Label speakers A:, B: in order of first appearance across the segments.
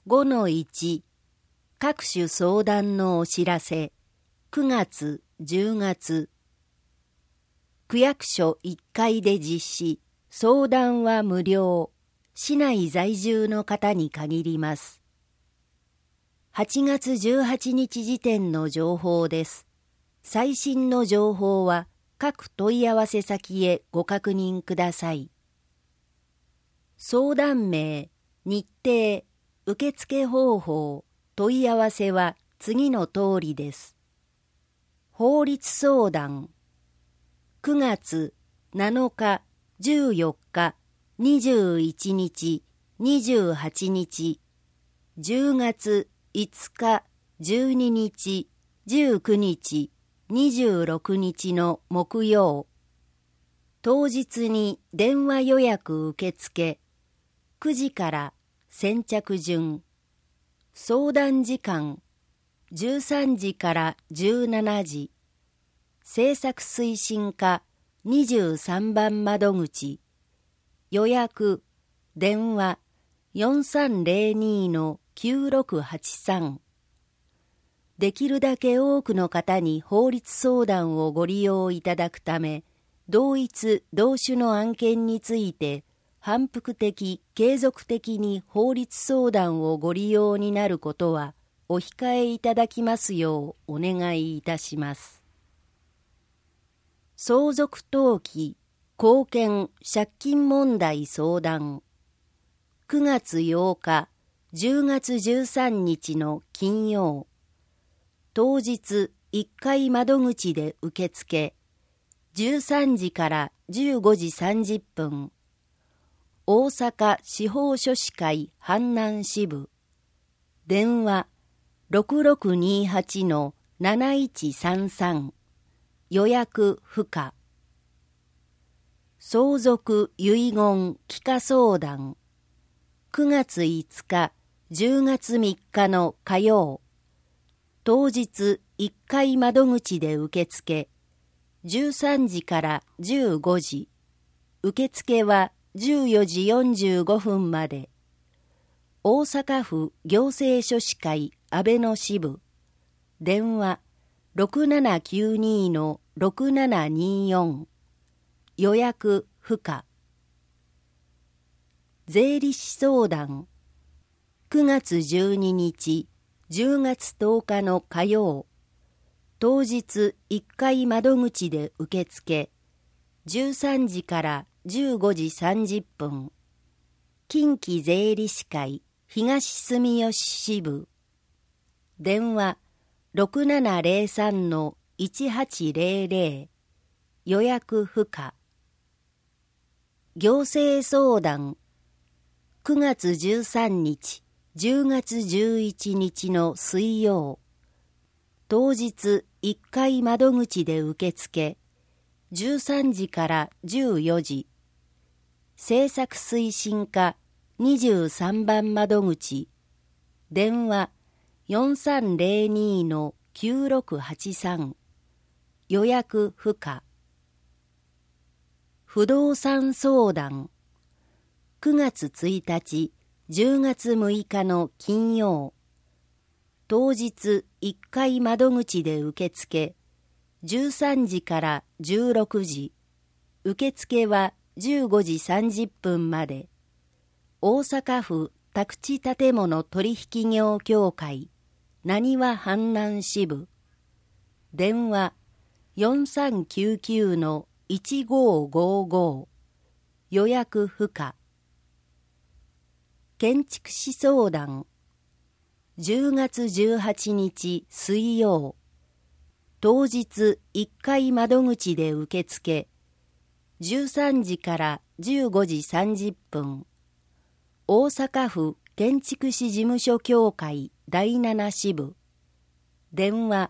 A: 5-1 各種相談のお知らせ。9月、10月。区役所1階で実施。相談は無料。市内在住の方に限ります。8月18日時点の情報です。最新の情報は各問い合わせ先へご確認ください。相談名、日程、受付方法、問い合わせは次の通りです。法律相談。9月7日、14日、21日、28日。10月5日、12日、19日、26日の木曜。当日に電話予約受付。9時から先着順。相談時間13時から17時。政策推進課23番窓口。予約電話4302-9683。できるだけ多くの方に法律相談をご利用いただくため、同一同種の案件について反復的継続的に法律相談をご利用になることはお控えいただきますようお願いいたします。相続登記、後見、借金問題相談。9月8日、10月13日の金曜。当日1階窓口で受付。13時から15時30分。大阪司法書士会阪南支部。電話6628-7133。予約不可。相続遺言帰化相談。9月5日、10月3日の火曜。当日1階窓口で受付。13時から15時。受付は14時45分まで。大阪府行政書士会阿部野支部。電話6792-6724。予約不可。税理士相談。9月12日、10月10日の火曜。当日1階窓口で受付。13時から15時30分。近畿税理士会東住吉支部。電話6703-1800。予約不可。行政相談。9月13日、10月11日の水曜。当日1階窓口で受付。13時から14時。政策推進課23番窓口。電話4302-9683。予約不可。不動産相談。9月1日、10月6日の金曜。当日1階窓口で受付。13時から16時。受付は15時30分まで。大阪府宅地建物取引業協会浪速阪南支部。電話4399-1555。予約不可。建築士相談。10月18日水曜。当日1階窓口で受付。13時から15時30分。大阪府建築士事務所協会第7支部。電話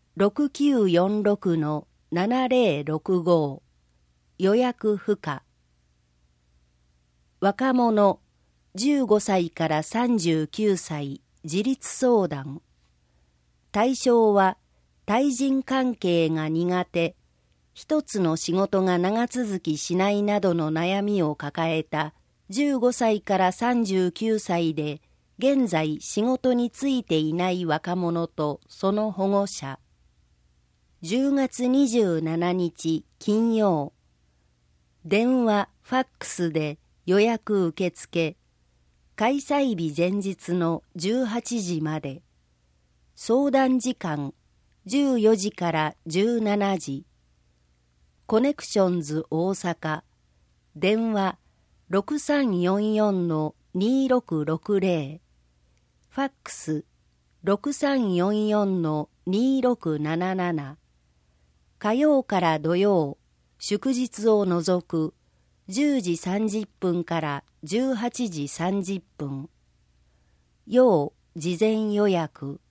A: 6946-7065。予約不可。若者15歳から39歳自立相談。対象は対人関係が苦手、一つの仕事が長続きしないなどの悩みを抱えた15歳から39歳で現在仕事に就いていない若者とその保護者。10月27日金曜。電話、ファックスで予約受付。開催日前日の18時まで。相談時間14時から17時。コネクションズ大阪。電話6344-2660。ファックス6344-2677。火曜から土曜、祝日を除く10時30分から18時30分。要事前予約。